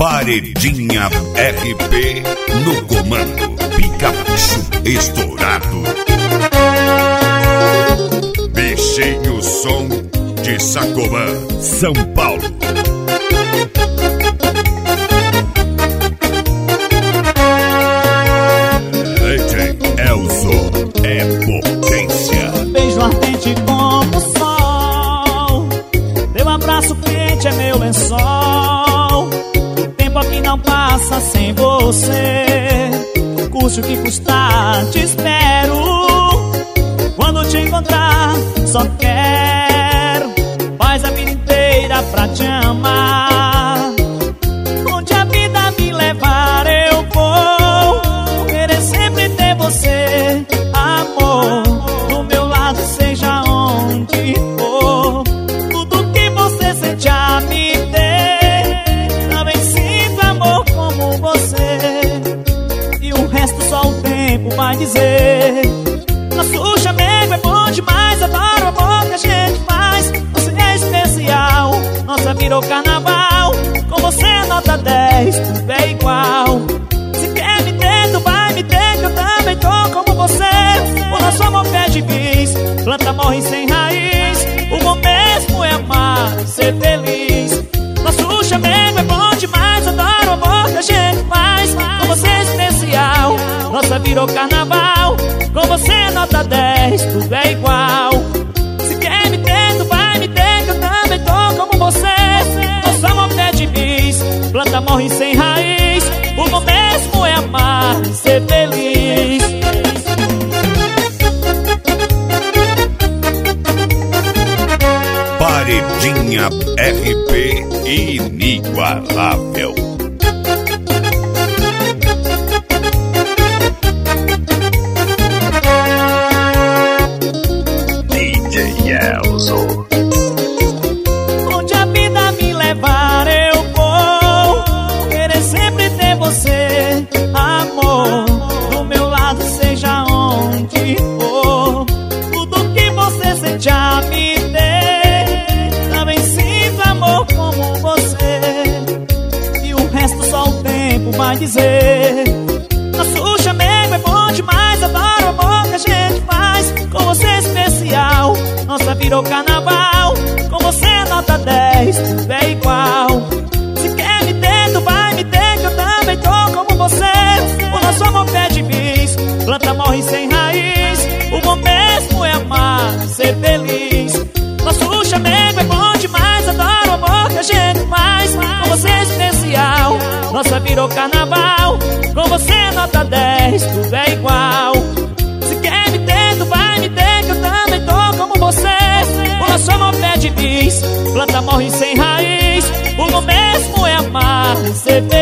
Paredinha RP no comando, Picapucho estourado. Bichinho som de Sacomã, São Paulo. DJ Elzo é potência. Beijo ardente como o sol, teu abraço quente é meu lençol. O tempo aqui não passa sem você, custe o que custar, te espero. Quando te encontrar, só quero faz a vida inteira pra te amar. Onde a vida me levar eu vou, querer sempre ter você, amor, do meu lado seja onde for. Tudo que você sente a me ter, também sinto amor como você. E o resto só o tempo vai dizer. Nosso chamego é bom demais, adoro o amor que a gente faz. Você é especial, nossa virou carnaval. Com você é nota 10, tudo é igual. Se quer me ter, tu vai me ter, que eu também tô como você. O nosso amor pede bis, planta morre sem raiz. O bom mesmo é amar e ser feliz. Nosso chamego é bom demais, adoro o amor que a gente faz. Com você é especial, nossa virou carnaval. Com você é nota 10, tudo é igual. Se quer me ter, tu vai me ter, que eu também tô como você. Nosso amor pede bis, planta morre sem raiz. O bom mesmo é amar e ser feliz. Paredinha RP inigualável. Onde a vida me levar eu vou, querer sempre ter você, amor, do meu lado seja onde for. Tudo que você sente a me ter, também sinto amor como você. E o resto só o tempo vai dizer. Nosso chamego é bom demais, adoro o amor que a gente faz. Com você é especial, nossa virou carnaval. Com você é nota 10, tudo é igual. Se quer me ter, tu vai me ter, que eu também tô como você. O nosso amor pede bis, planta morre sem raiz. O bom mesmo é amar e ser feliz. Nosso chamego é bom demais, adoro o amor que a gente faz. Com você é especial, nossa virou carnaval. Com você é nota 10, tudo é igual. Se quer me ter, tu vai me ter, que eu também tô como você. O nosso amor pede bis, planta morre sem raiz. O bom mesmo é amar e ser feliz.